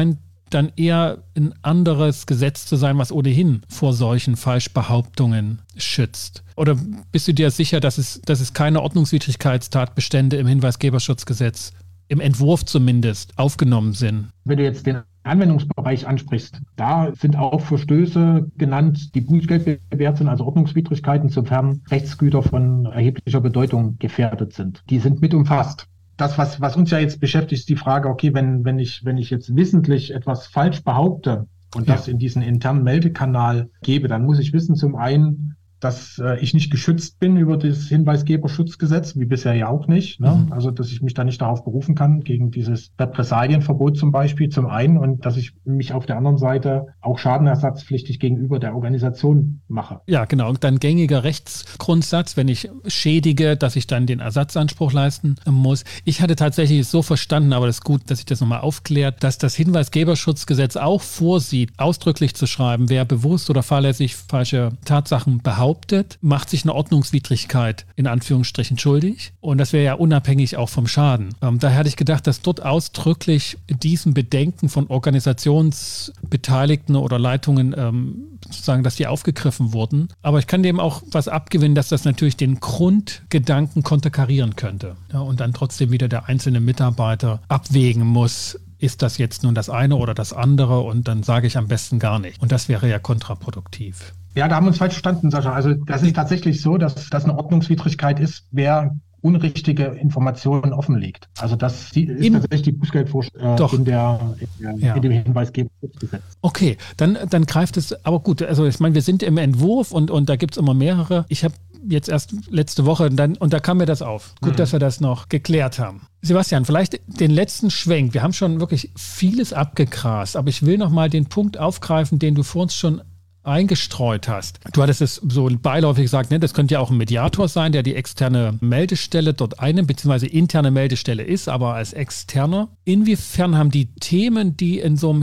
dann eher ein anderes Gesetz zu sein, was ohnehin vor solchen Falschbehauptungen schützt? Oder bist du dir sicher, dass es, dass es keine Ordnungswidrigkeitstatbestände im Hinweisgeberschutzgesetz, im Entwurf zumindest, aufgenommen sind? Wenn du jetzt den Anwendungsbereich ansprichst, da sind auch Verstöße genannt, die Bußgeld bewährt sind, also Ordnungswidrigkeiten, sofern Rechtsgüter von erheblicher Bedeutung gefährdet sind. Die sind mit umfasst. Das, was, was uns ja jetzt beschäftigt, ist die Frage, okay, wenn, wenn ich, wenn ich jetzt wissentlich etwas falsch behaupte und Ja. das in diesen internen Meldekanal gebe, dann muss ich wissen, zum einen, dass äh, ich nicht geschützt bin über das Hinweisgeberschutzgesetz, wie bisher ja auch nicht. Ne? Mhm. Also, dass ich mich da nicht darauf berufen kann, gegen dieses Repressalienverbot zum Beispiel, zum einen, und dass ich mich auf der anderen Seite auch schadenersatzpflichtig gegenüber der Organisation mache. Ja, genau. Und dann gängiger Rechtsgrundsatz, wenn ich schädige, dass ich dann den Ersatzanspruch leisten muss. Ich hatte tatsächlich es so verstanden, aber das ist gut, dass ich das nochmal aufklärt, dass das Hinweisgeberschutzgesetz auch vorsieht, ausdrücklich zu schreiben, wer bewusst oder fahrlässig falsche Tatsachen behauptet, macht sich eine Ordnungswidrigkeit in Anführungsstrichen schuldig. Und das wäre ja unabhängig auch vom Schaden. Ähm, daher hatte ich gedacht, dass dort ausdrücklich diesen Bedenken von Organisationsbeteiligten oder Leitungen ähm, sozusagen, dass die aufgegriffen wurden. Aber ich kann dem auch was abgewinnen, dass das natürlich den Grundgedanken konterkarieren könnte. Ja, und dann trotzdem wieder der einzelne Mitarbeiter abwägen muss, ist das jetzt nun das eine oder das andere, und dann sage ich am besten gar nicht. Und das wäre ja kontraproduktiv. Ja, da haben wir uns falsch verstanden, Sascha. Also das ist tatsächlich so, dass das eine Ordnungswidrigkeit ist, wer unrichtige Informationen offenlegt. Also das ist Im, tatsächlich die Bußgeldvorschrift äh, in, der, in, der, ja. in dem Hinweisgeberschutzgesetz. Okay, dann, dann greift es, aber gut, also ich meine, wir sind im Entwurf und, und da gibt es immer mehrere. Ich habe jetzt erst letzte Woche, dann, und da kam mir das auf. Gut, mhm. dass wir das noch geklärt haben. Sebastian, vielleicht den letzten Schwenk. Wir haben schon wirklich vieles abgegrast, aber ich will noch mal den Punkt aufgreifen, den du vor uns schon eingestreut hast. Du hattest es so beiläufig gesagt, ne, das könnte ja auch ein Mediator sein, der die externe Meldestelle dort einnimmt, beziehungsweise interne Meldestelle ist, aber als externer. Inwiefern haben die Themen, die in so einem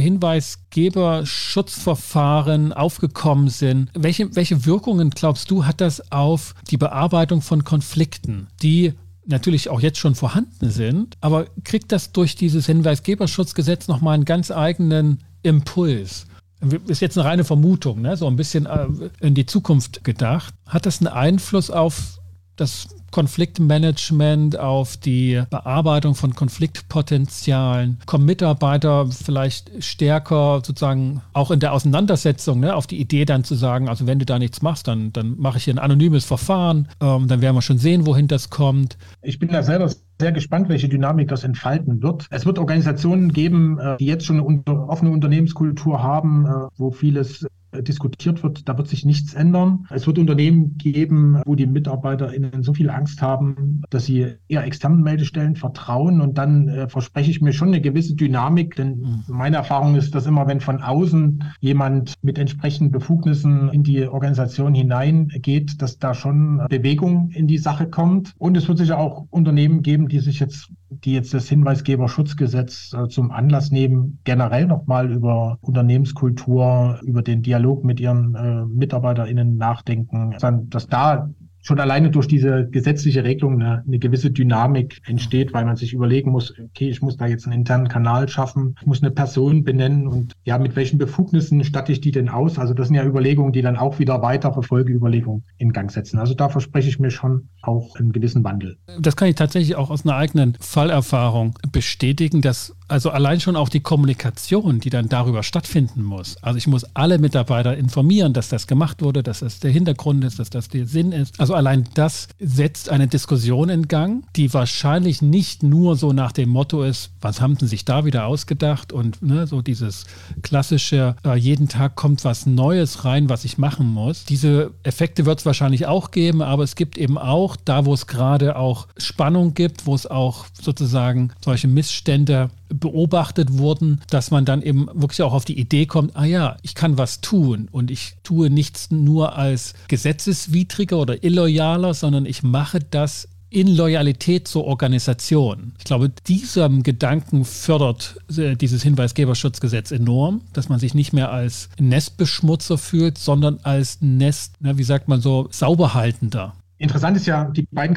Hinweisgeberschutzverfahren aufgekommen sind, welche, welche Wirkungen, glaubst du, hat das auf die Bearbeitung von Konflikten, die natürlich auch jetzt schon vorhanden sind, aber kriegt das durch dieses Hinweisgeberschutzgesetz nochmal einen ganz eigenen Impuls? Ist jetzt eine reine Vermutung, ne? So ein bisschen in die Zukunft gedacht. Hat das einen Einfluss auf das Konfliktmanagement, auf die Bearbeitung von Konfliktpotenzialen? Kommen Mitarbeiter vielleicht stärker sozusagen auch in der Auseinandersetzung, ne, auf die Idee dann zu sagen, also wenn du da nichts machst, dann, dann mache ich hier ein anonymes Verfahren, ähm, dann werden wir schon sehen, wohin das kommt. Ich bin da selber sehr gespannt, welche Dynamik das entfalten wird. Es wird Organisationen geben, die jetzt schon eine offene Unternehmenskultur haben, wo vieles diskutiert wird, da wird sich nichts ändern. Es wird Unternehmen geben, wo die MitarbeiterInnen so viel Angst haben, dass sie eher externen Meldestellen vertrauen, und dann äh, verspreche ich mir schon eine gewisse Dynamik, denn meine Erfahrung ist, dass immer, wenn von außen jemand mit entsprechenden Befugnissen in die Organisation hineingeht, dass da schon Bewegung in die Sache kommt. Und es wird sicher auch Unternehmen geben, die sich jetzt die jetzt das Hinweisgeberschutzgesetz äh, zum Anlass nehmen, generell nochmal über Unternehmenskultur, über den Dialog mit ihren äh, MitarbeiterInnen nachdenken, dass da schon alleine durch diese gesetzliche Regelung eine, eine gewisse Dynamik entsteht, weil man sich überlegen muss, okay, ich muss da jetzt einen internen Kanal schaffen, ich muss eine Person benennen und ja, mit welchen Befugnissen statte ich die denn aus? Also das sind ja Überlegungen, die dann auch wieder weitere Folgeüberlegungen in Gang setzen. Also da verspreche ich mir schon auch einen gewissen Wandel. Das kann ich tatsächlich auch aus einer eigenen Fallerfahrung bestätigen, dass also allein schon auch die Kommunikation, die dann darüber stattfinden muss. Also ich muss alle Mitarbeiter informieren, dass das gemacht wurde, dass das der Hintergrund ist, dass das der Sinn ist. Also allein das setzt eine Diskussion in Gang, die wahrscheinlich nicht nur so nach dem Motto ist, was haben sie sich da wieder ausgedacht, und ne, so dieses klassische, äh, jeden Tag kommt was Neues rein, was ich machen muss. Diese Effekte wird es wahrscheinlich auch geben, aber es gibt eben auch, da wo es gerade auch Spannung gibt, wo es auch sozusagen solche Missstände beobachtet wurden, dass man dann eben wirklich auch auf die Idee kommt, ah ja, ich kann was tun und ich tue nichts nur als gesetzeswidriger oder illoyaler, sondern ich mache das in Loyalität zur Organisation. Ich glaube, diesem Gedanken fördert dieses Hinweisgeberschutzgesetz enorm, dass man sich nicht mehr als Nestbeschmutzer fühlt, sondern als Nest, na, wie sagt man so, sauberhaltender. Interessant ist ja, die beiden Kanäle,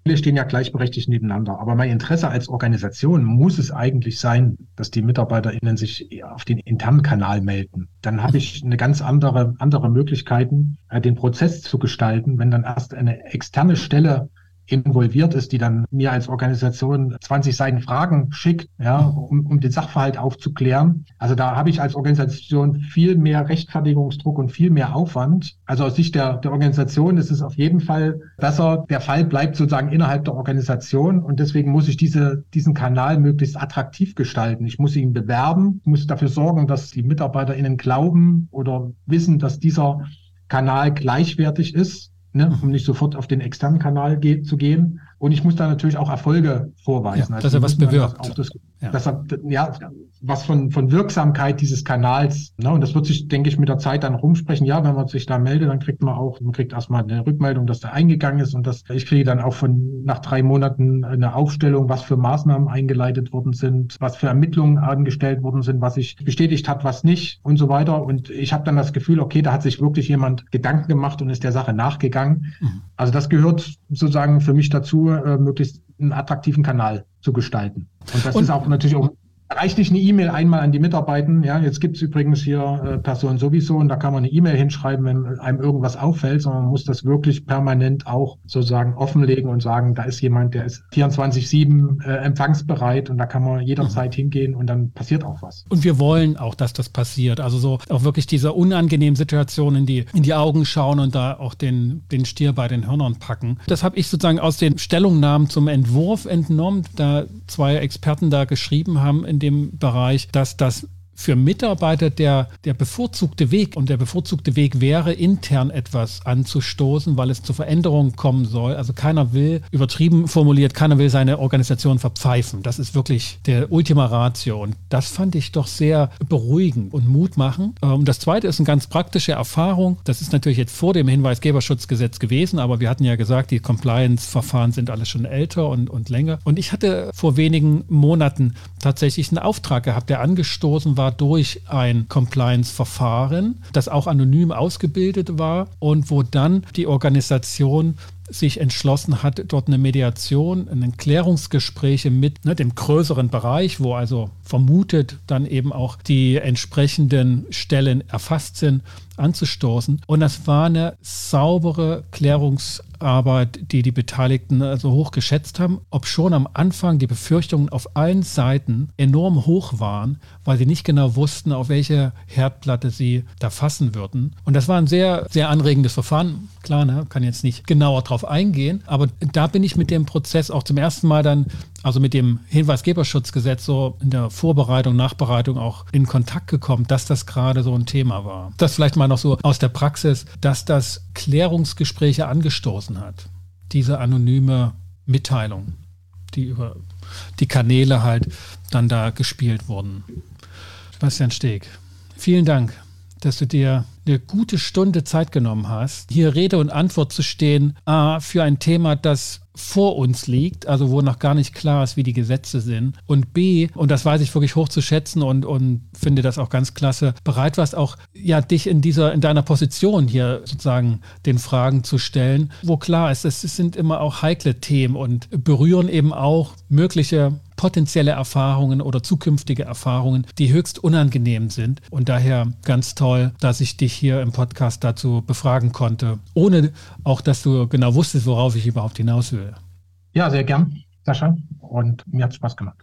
stehen ja gleichberechtigt nebeneinander. Aber mein Interesse als Organisation muss es eigentlich sein, dass die MitarbeiterInnen sich auf den internen Kanal melden. Dann habe ich eine ganz andere, andere Möglichkeiten, den Prozess zu gestalten, wenn dann erst eine externe Stelle involviert ist, die dann mir als Organisation zwanzig Seiten Fragen schickt, ja, um, um den Sachverhalt aufzuklären. Also da habe ich als Organisation viel mehr Rechtfertigungsdruck und viel mehr Aufwand. Also aus Sicht der, der Organisation ist es auf jeden Fall besser. Der Fall bleibt sozusagen innerhalb der Organisation und deswegen muss ich diese, diesen Kanal möglichst attraktiv gestalten. Ich muss ihn bewerben, muss dafür sorgen, dass die MitarbeiterInnen glauben oder wissen, dass dieser Kanal gleichwertig ist. Ne, um nicht sofort auf den externen Kanal ge- zu gehen. Und ich muss da natürlich auch Erfolge vorweisen. Ja, also dass er was bewirkt. Auch das, ja. Dass er, ja, was von, von Wirksamkeit dieses Kanals. Ne, und das wird sich, denke ich, mit der Zeit dann rumsprechen. Ja, wenn man sich da meldet, dann kriegt man auch, man kriegt erstmal eine Rückmeldung, dass der eingegangen ist. Und das, ich kriege dann auch von nach drei Monaten eine Aufstellung, was für Maßnahmen eingeleitet worden sind, was für Ermittlungen angestellt worden sind, was sich bestätigt hat, was nicht und so weiter. Und ich habe dann das Gefühl, okay, da hat sich wirklich jemand Gedanken gemacht und ist der Sache nachgegangen. Mhm. Also das gehört sozusagen für mich dazu, äh, möglichst einen attraktiven Kanal zu gestalten. Und das und, ist auch natürlich auch, reicht nicht eine E-Mail einmal an die Mitarbeiter. Ja, jetzt gibt es übrigens hier äh, Person sowieso und da kann man eine E-Mail hinschreiben, wenn einem irgendwas auffällt, sondern man muss das wirklich permanent auch sozusagen offenlegen und sagen, da ist jemand, der ist vierundzwanzig sieben äh, empfangsbereit und da kann man jederzeit mhm. hingehen und dann passiert auch was. Und wir wollen auch, dass das passiert. Also so auch wirklich diese unangenehmen Situationen in die, in die Augen schauen und da auch den, den Stier bei den Hörnern packen. Das habe ich sozusagen aus den Stellungnahmen zum Entwurf entnommen, da zwei Experten da geschrieben haben in dem Bereich, dass das für Mitarbeiter der, der bevorzugte Weg und der bevorzugte Weg wäre, intern etwas anzustoßen, weil es zu Veränderungen kommen soll. Also keiner will, übertrieben formuliert, keiner will seine Organisation verpfeifen. Das ist wirklich der Ultima Ratio und das fand ich doch sehr beruhigend und mutmachend. Und das Zweite ist eine ganz praktische Erfahrung. Das ist natürlich jetzt vor dem Hinweisgeberschutzgesetz gewesen, aber wir hatten ja gesagt, die Compliance-Verfahren sind alles schon älter und, und länger. Und ich hatte vor wenigen Monaten tatsächlich einen Auftrag gehabt, der angestoßen war durch ein Compliance-Verfahren, das auch anonym ausgebildet war und wo dann die Organisation sich entschlossen hat, dort eine Mediation, ein Klärungsgespräche mit ne, dem größeren Bereich, wo also vermutet dann eben auch die entsprechenden Stellen erfasst sind, anzustoßen. Und das war eine saubere Klärungsarbeit, die die Beteiligten also hoch geschätzt haben, obschon am Anfang die Befürchtungen auf allen Seiten enorm hoch waren, weil sie nicht genau wussten, auf welche Herdplatte sie da fassen würden. Und das war ein sehr, sehr anregendes Verfahren. Klar, ne, kann jetzt nicht genauer drauf eingehen, aber da bin ich mit dem Prozess auch zum ersten Mal dann, also mit dem Hinweisgeberschutzgesetz so in der Vorbereitung, Nachbereitung auch in Kontakt gekommen, dass das gerade so ein Thema war. Das vielleicht mal noch so aus der Praxis, dass das Klärungsgespräche angestoßen hat. Diese anonyme Mitteilung, die über die Kanäle halt dann da gespielt wurden. Sebastian Steg, vielen Dank, dass du dir eine gute Stunde Zeit genommen hast, hier Rede und Antwort zu stehen, A, für ein Thema, das vor uns liegt, also wo noch gar nicht klar ist, wie die Gesetze sind, und B, und das weiß ich wirklich hoch zu schätzen und, und finde das auch ganz klasse, bereit warst auch, ja, dich in dieser, in deiner Position hier sozusagen den Fragen zu stellen, wo klar ist, es sind immer auch heikle Themen und berühren eben auch mögliche potenzielle Erfahrungen oder zukünftige Erfahrungen, die höchst unangenehm sind. Und daher ganz toll, dass ich dich hier im Podcast dazu befragen konnte, ohne auch, dass du genau wusstest, worauf ich überhaupt hinaus will. Ja, sehr gern, Sascha. Und mir hat es Spaß gemacht.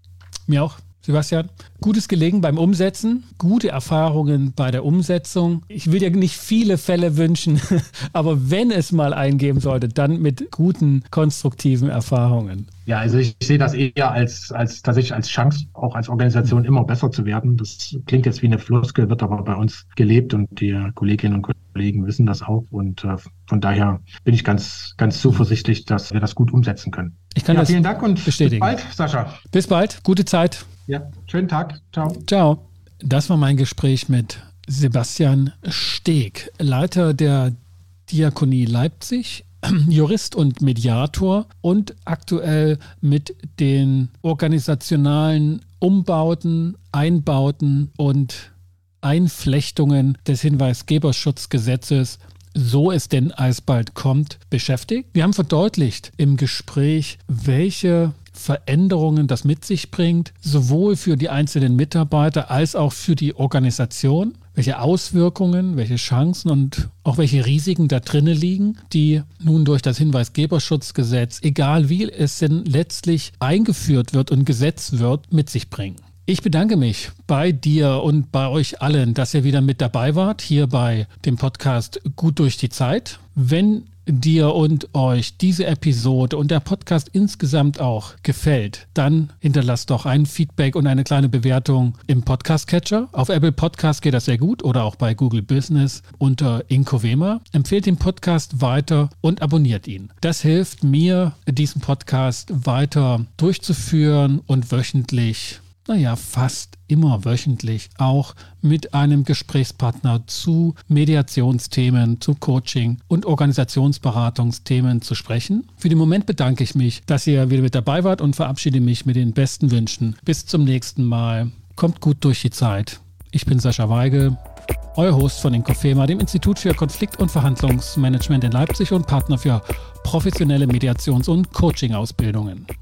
Mir auch. Sebastian, gutes Gelingen beim Umsetzen, gute Erfahrungen bei der Umsetzung. Ich will dir nicht viele Fälle wünschen, aber wenn es mal eingeben sollte, dann mit guten, konstruktiven Erfahrungen. Ja, also ich sehe das eher als, als tatsächlich als Chance, auch als Organisation immer besser zu werden. Das klingt jetzt wie eine Floskel, wird aber bei uns gelebt und die Kolleginnen und Kollegen wissen das auch. Und äh, von daher bin ich ganz, ganz zuversichtlich, dass wir das gut umsetzen können. Ich kann ja, das vielen Dank und bestätigen. Bis bald, Sascha. Bis bald, gute Zeit. Ja, schönen Tag. Ciao. Ciao. Das war mein Gespräch mit Sebastian Steg, Leiter der Diakonie Leipzig, Jurist und Mediator und aktuell mit den organisationalen Umbauten, Einbauten und Einflechtungen des Hinweisgeberschutzgesetzes so es denn alsbald kommt, beschäftigt. Wir haben verdeutlicht im Gespräch, welche Veränderungen das mit sich bringt, sowohl für die einzelnen Mitarbeiter als auch für die Organisation, welche Auswirkungen, welche Chancen und auch welche Risiken da drinnen liegen, die nun durch das Hinweisgeberschutzgesetz, egal wie es denn letztlich eingeführt wird und gesetzt wird, mit sich bringen. Ich bedanke mich bei dir und bei euch allen, dass ihr wieder mit dabei wart, hier bei dem Podcast Gut durch die Zeit. Wenn dir und euch diese Episode und der Podcast insgesamt auch gefällt, dann hinterlasst doch ein Feedback und eine kleine Bewertung im Podcast-Catcher. Auf Apple Podcast geht das sehr gut oder auch bei Google Business unter Inkovema. Empfehlt den Podcast weiter und abonniert ihn. Das hilft mir, diesen Podcast weiter durchzuführen und wöchentlich, naja, fast immer wöchentlich auch mit einem Gesprächspartner zu Mediationsthemen, zu Coaching und Organisationsberatungsthemen zu sprechen. Für den Moment bedanke ich mich, dass ihr wieder mit dabei wart und verabschiede mich mit den besten Wünschen. Bis zum nächsten Mal. Kommt gut durch die Zeit. Ich bin Sascha Weigel, euer Host von Inkofema, dem Institut für Konflikt- und Verhandlungsmanagement in Leipzig und Partner für professionelle Mediations- und Coaching-Ausbildungen.